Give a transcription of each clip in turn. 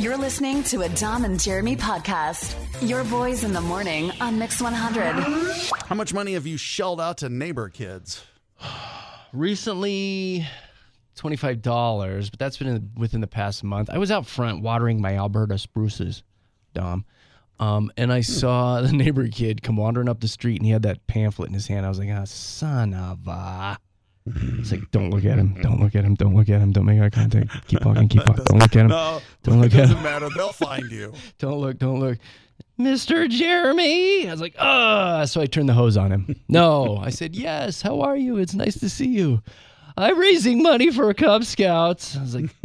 You're listening to a Dom and Jeremy podcast. Your boys in the morning on Mix 100. How much money have you shelled out to neighbor kids? Recently, $25, but that's been within the past month. I was out front watering my Alberta spruces, Dom, and I saw the neighbor kid come wandering up the street, and he had that pamphlet in his hand. I was like, son of a... It's like, don't look at him. Don't look at him. Don't look at him. Don't make eye contact. Keep walking. Keep walking. Don't look at him. No, don't look it at him. doesn't matter. They'll find you. Don't look. Don't look. Mr. Jeremy. I was like, so I turned the hose on him. No. I said, yes. How are you? It's nice to see you. I'm raising money for Cub Scouts. I was like,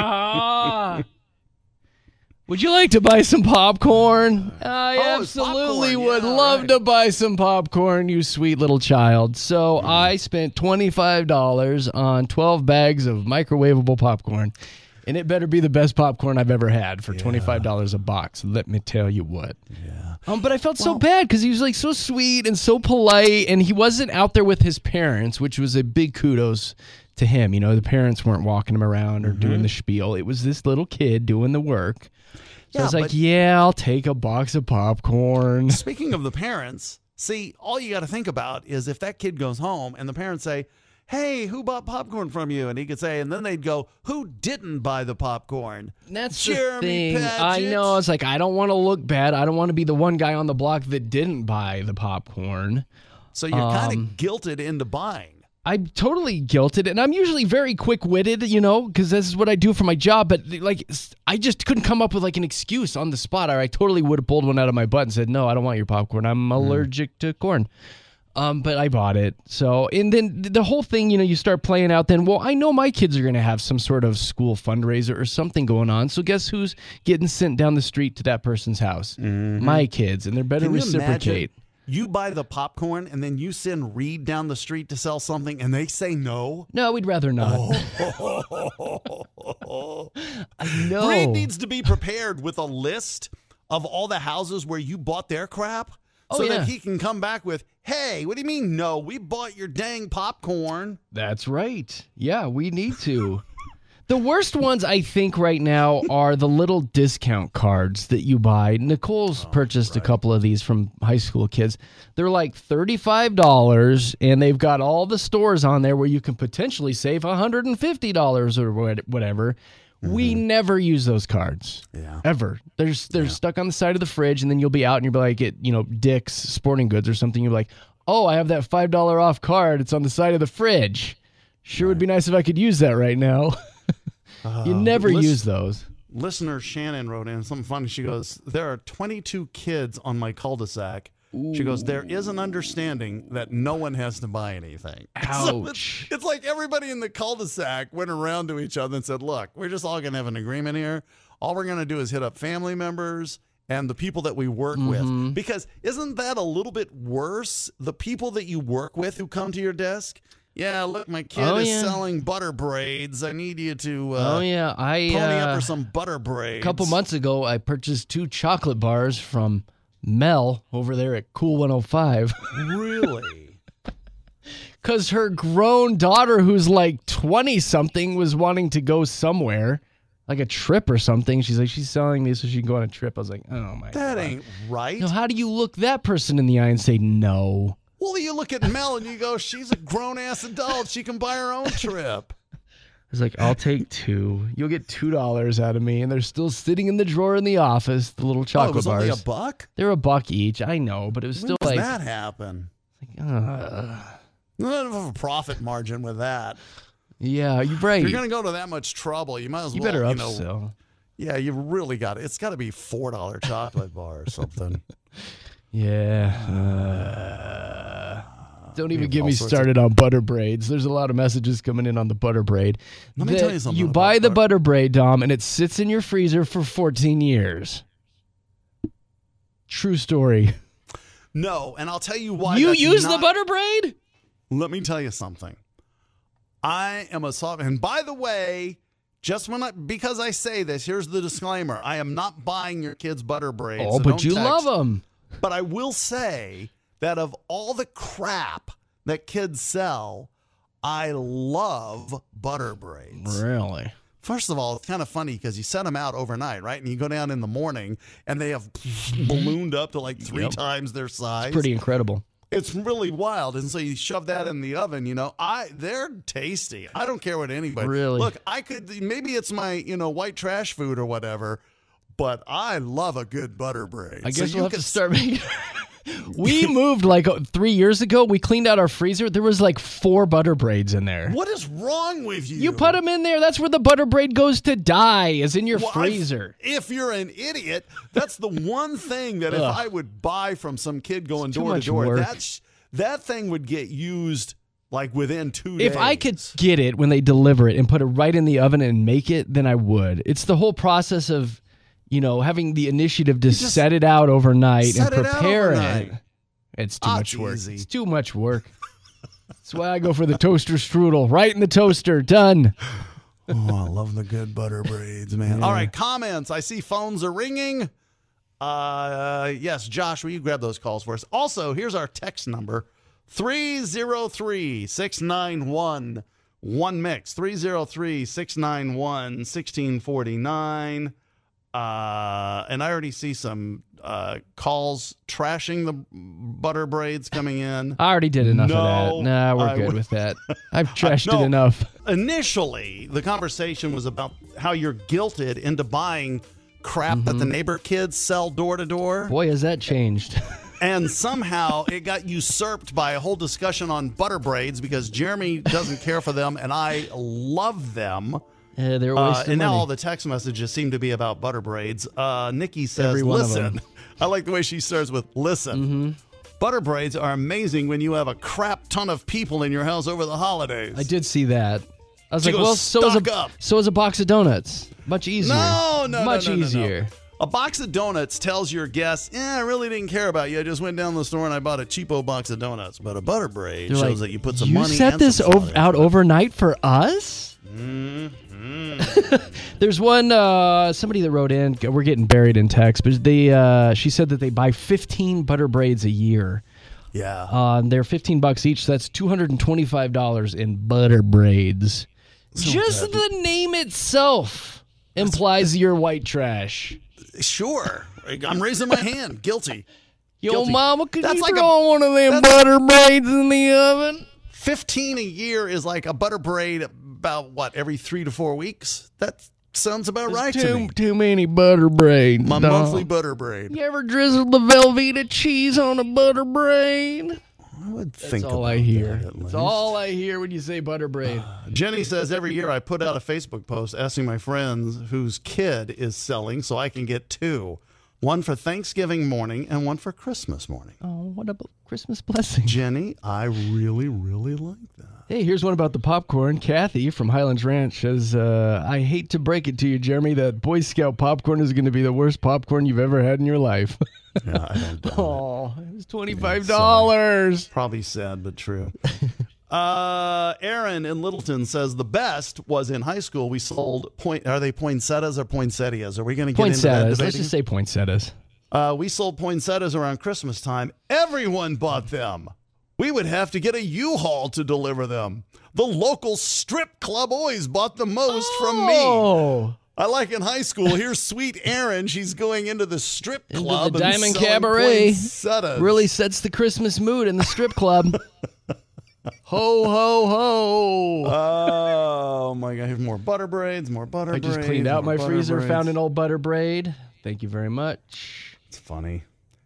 would you like to buy some popcorn? I absolutely would love to buy some popcorn, you sweet little child. So I spent $25 on 12 bags of microwavable popcorn, and it better be the best popcorn I've ever had for $25 a box. Let me tell you what. Yeah. But I felt so bad because he was like so sweet and so polite, and he wasn't out there with his parents, which was a big kudos to him. You know, the parents weren't walking him around or doing the spiel. It was this little kid doing the work. So I was like, I'll take a box of popcorn. Speaking of the parents, see, all you got to think about is if that kid goes home and the parents say, hey, who bought popcorn from you? And he could say, and then they'd go, who didn't buy the popcorn? That's Jeremy the thing. Padgett. I know. It's like, I don't want to look bad. I don't want to be the one guy on the block that didn't buy the popcorn. So you're kind of guilted into buying. I'm totally guilted, and I'm usually very quick-witted, you know, because this is what I do for my job, but, like, I just couldn't come up with, like, an excuse on the spot, or I totally would have pulled one out of my butt and said, no, I don't want your popcorn. I'm allergic to corn. But I bought it. So, and then the whole thing, you know, you start playing out then, well, I know my kids are going to have some sort of school fundraiser or something going on, so guess who's getting sent down the street to that person's house? My kids, and they're better reciprocate. You buy the popcorn and then you send Reed down the street to sell something and they say no? No, we'd rather not. I know. Reed needs to be prepared with a list of all the houses where you bought their crap so that he can come back with, hey, what do you mean no? We bought your dang popcorn. That's right. Yeah, we need to. The worst ones, I think, right now are the little discount cards that you buy. Nicole's purchased a couple of these from high school kids. They're like $35, and they've got all the stores on there where you can potentially save $150 or whatever. We never use those cards, ever. They're stuck on the side of the fridge, and then you'll be out, and you'll be like at Dick's Sporting Goods or something. You'll be like, oh, I have that $5 off card. It's on the side of the fridge. Sure would be nice if I could use that right now. You never use those. Listener Shannon wrote in something funny. She goes, there are 22 kids on my cul-de-sac. She goes, there is an understanding that no one has to buy anything. Ouch. So it's like everybody in the cul-de-sac went around to each other and said, look, we're just all going to have an agreement here. All we're going to do is hit up family members and the people that we work with. Because isn't that a little bit worse? The people that you work with who come to your desk? Yeah, look, my kid is selling butter braids. I need you to pony up for some butter braids. A couple months ago, I purchased 2 chocolate bars from Mel over there at Cool 105. Really? Because her grown daughter, who's like 20-something, was wanting to go somewhere, like a trip or something. She's like, she's selling these so she can go on a trip. I was like, oh, my God. That ain't right. No, how do you look that person in the eye and say no? Well, you look at Mel and you go, she's a grown-ass adult. She can buy her own trip. I was like, I'll take 2. You'll get $2 out of me. And they're still sitting in the drawer in the office, the little chocolate bars. Only $1? They're $1 each. I know, but it was still when does that happen? None of a profit margin with that. Yeah, you're right. If you're going to go to that much trouble, you might as well. You better upsell. Yeah, you really got it. It's got to be $4 chocolate bar or something. Yeah. Don't even get me started on butter braids. There's a lot of messages coming in on the butter braid. Let me tell you something. You buy the butter braid, Dom, and it sits in your freezer for 14 years. True story. No, and I'll tell you why. You use the butter braid? Let me tell you something. I am a soft, and by the way, because I say this, here's the disclaimer. I am not buying your kids' butter braids. Oh, but you love them. But I will say that of all the crap that kids sell, I love butter braids. Really? First of all, it's kind of funny because you set them out overnight, right? And you go down in the morning, and they have ballooned up to like 3 times their size. It's pretty incredible. It's really wild. And so you shove that in the oven, they're tasty. I don't care what anybody. Really? Look, maybe it's my, white trash food or whatever, but I love a good butter braid. I guess we'll have to start making. We moved like 3 years ago. We cleaned out our freezer. There was like 4 butter braids in there. What is wrong with you? You put them in there. That's where the butter braid goes to die, is in your freezer. If you're an idiot, that's the one thing that if I would buy from some kid going door to door, that thing would get used like within 2 days. If I could get it when they deliver it and put it right in the oven and make it, then I would. It's the whole process of having the initiative to set it out overnight and prepare it. It's too much work. Easy. It's too much work. That's why I go for the toaster strudel. Right in the toaster. Done. Oh, I love the good butter braids, man. Yeah. All right, comments. I see phones are ringing. Yes, Josh, will you grab those calls for us? Also, here's our text number, 303-691-1MIX, 303-691-1649. And I already see some calls trashing the butter braids coming in. I already did enough of that. Nah, we're good with that. I've trashed it enough. Initially, the conversation was about how you're guilted into buying crap that the neighbor kids sell door to door. Boy, has that changed. And somehow it got usurped by a whole discussion on butter braids because Jeremy doesn't care for them and I love them. Yeah, they're wasting and now money. all the text messages seem to be about butter braids. Nikki says, listen. I like the way she starts with, listen. Butter braids are amazing when you have a crap ton of people in your house over the holidays. I did see that. I was She like, goes, well, so is a box of donuts. Much easier. No, Much easier. A box of donuts tells your guests, I really didn't care about you. I just went down to the store and I bought a cheapo box of donuts. But a butter braid shows that you put some money. You set this out overnight for us? There's one somebody that wrote in. We're getting buried in text, but she said that they buy 15 butter braids a year. Yeah, they're $15 each. So that's $225 in butter braids. Just the name itself implies you're white trash. Sure, I'm raising my hand. Guilty. Yo, mama, could you throw one of them butter braids in the oven? 15 a year is like a butter braid about, every 3 to 4 weeks? That sounds about right to me. Too many butter braids. My monthly butter braid. You ever drizzle the Velveeta cheese on a butter braid? I would think That's all I hear. That's all I hear when you say butter braid. Jenny says every year I put out a Facebook post asking my friends whose kid is selling so I can get 2. One for Thanksgiving morning and one for Christmas morning. Oh, what a Christmas blessing. Jenny, I really, really like that. Hey, here's one about the popcorn. Kathy from Highlands Ranch says, I hate to break it to you, Jeremy, that Boy Scout popcorn is going to be the worst popcorn you've ever had in your life. Yeah, I don't doubt it was $25. Probably sad, but true. Aaron in Littleton says the best was in high school. We sold are they poinsettias or poinsettias? Are we going to get into that debate? Let's just say poinsettias. We sold poinsettias around Christmas time. Everyone bought them. We would have to get a U-Haul to deliver them. The local strip club always bought the most from me. I like in high school. Here's sweet Erin. She's going into the strip club. Into the Diamond Cabaret. Really sets the Christmas mood in the strip club. Ho, ho, ho. Oh, my God. Here's more butter braids, more butter braids. I just cleaned out my freezer, found an old butter braid. Thank you very much. It's funny.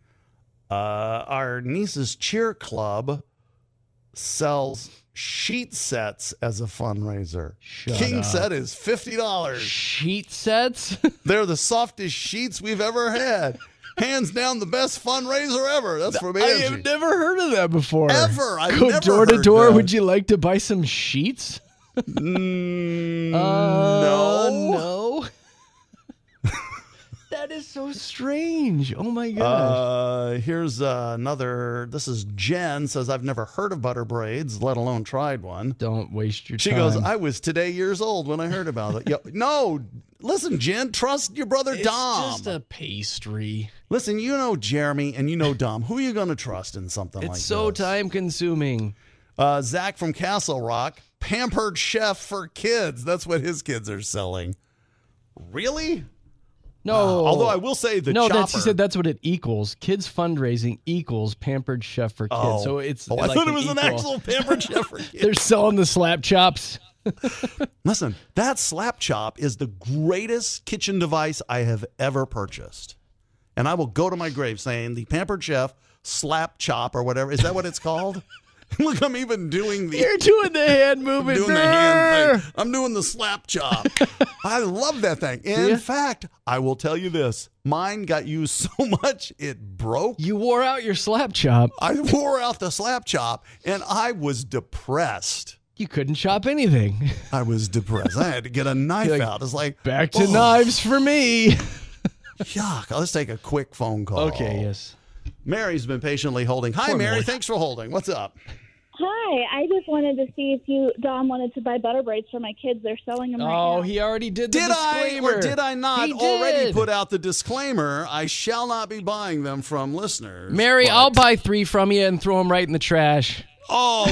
Our niece's cheer club sells sheet sets as a fundraiser. King set is $50. Sheet sets? They're the softest sheets we've ever had. Hands down, the best fundraiser ever. That's from Angie. I have never heard of that before. Ever. I've Go never door to heard door. that. Would you like to buy some sheets? No. That is so strange. Oh, my gosh. Here's another. This is Jen. Says, I've never heard of butter braids, let alone tried one. Don't waste your time. She goes, I was today years old when I heard about it. No, listen, Jen, trust your brother Dom. It's just a pastry. Listen, you know Jeremy and you know Dom. Who are you going to trust in something like this? It's so time consuming. Zach from Castle Rock. Pampered Chef for kids. That's what his kids are selling. Really? No. Although I will say the no, chopper. he said that's what it equals. Kids fundraising equals Pampered Chef for kids. Oh. So it's. I like thought it was an equal. actual Pampered Chef for kids. They're selling the slap chops. Listen, that slap chop is the greatest kitchen device I have ever purchased. And I will go to my grave saying the Pampered Chef slap chop or whatever. Is that what it's called? Look, I'm even doing the... You're doing the hand movement. doing the hand thing. I'm doing the slap chop. I love that thing. In fact, I will tell you this. Mine got used so much it broke. You wore out your slap chop. I wore out the slap chop and I was depressed. You couldn't chop anything. I was depressed. I had to get a knife Like, out. It's like, back to knives for me. Yuck. Let's take a quick phone call. Okay, yes. Mary's been patiently holding. Hi, Poor Mary. Mary. Thanks for holding. What's up? Hi, I just wanted to see if Dom wanted to buy butter braids for my kids. They're selling them right now. Oh, he already did the Did I disclaimer. or did I not He already did. put out the disclaimer? I shall not be buying them from listeners. Mary, but- I'll buy 3 from you and throw them right in the trash. Oh,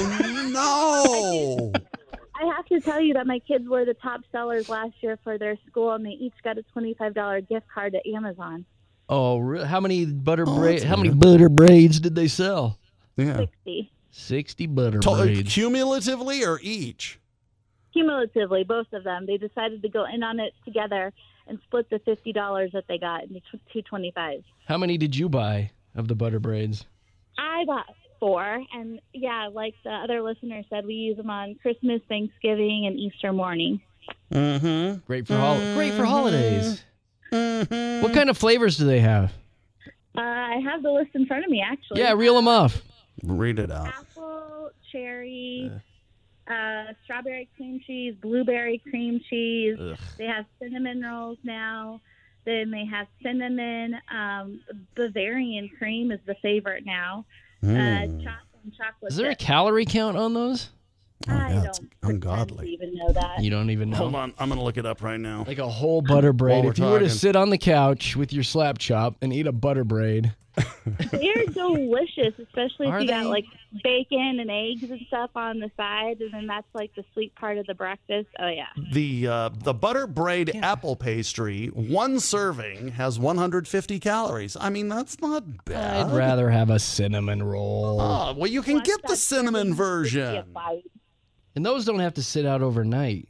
no. I have to tell you that my kids were the top sellers last year for their school, and they each got a $25 gift card to Amazon. Oh, how many butter Oh, braids? that's How many weird. butter braids did they sell? Yeah. 60. 60 butter braids. Cumulatively or each? Cumulatively, both of them. They decided to go in on it together and split the $50 that they got into two 25s. How many did you buy of the butter braids? I bought 4, and yeah, like the other listener said, we use them on Christmas, Thanksgiving, and Easter morning. Mm-hmm. Great for holidays. What kind of flavors do they have? I have the list in front of me, actually. Yeah, reel them off. Read it out. Apple, cherry, strawberry cream cheese, blueberry cream cheese. Ugh. They have cinnamon rolls now. Then they have cinnamon. Bavarian cream is the favorite now. Chocolate Is there a chip. calorie count on those? Oh, I yeah, it's don't pretend to ungodly. even know that. You don't even know. Hold on. I'm going to look it up right now. Like a whole butter braid. we're If you were to talking. sit on the couch with your slap chop and eat a butter braid, They're delicious, especially if Are you got they? like bacon and eggs and stuff on the side, and then that's like the sweet part of the breakfast. Oh yeah. The butter braid apple pastry, one serving has 150 calories. I mean, that's not bad. I'd rather have a cinnamon roll. Oh, well, you can Once get the that's cinnamon serving, version. it's a bite. And those don't have to sit out overnight.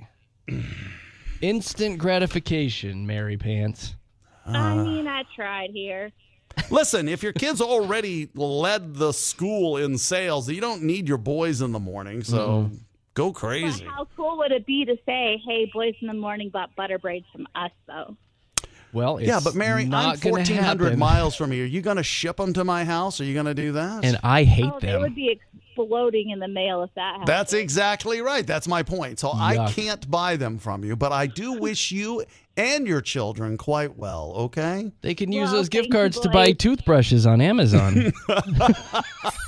Instant gratification, Mary Pants. I mean, I tried here. Listen, if your kids already led the school in sales, you don't need your boys in the morning, so go But crazy. how cool would it be to say, "Hey, boys in the morning bought butter braids from us," though? Well, it's Yeah, but Mary, I'm not gonna 1,400 happen. miles from here. Are you going to ship them to my house? Are you going to do that? And I hate Oh, they them. would be exploding in the mail if that happened. That's exactly right. That's my point. So I Yuck. can't buy them from you, but I do wish you and your children quite well, okay? They can use Well, those gift thank you, cards to boys. buy toothbrushes on Amazon.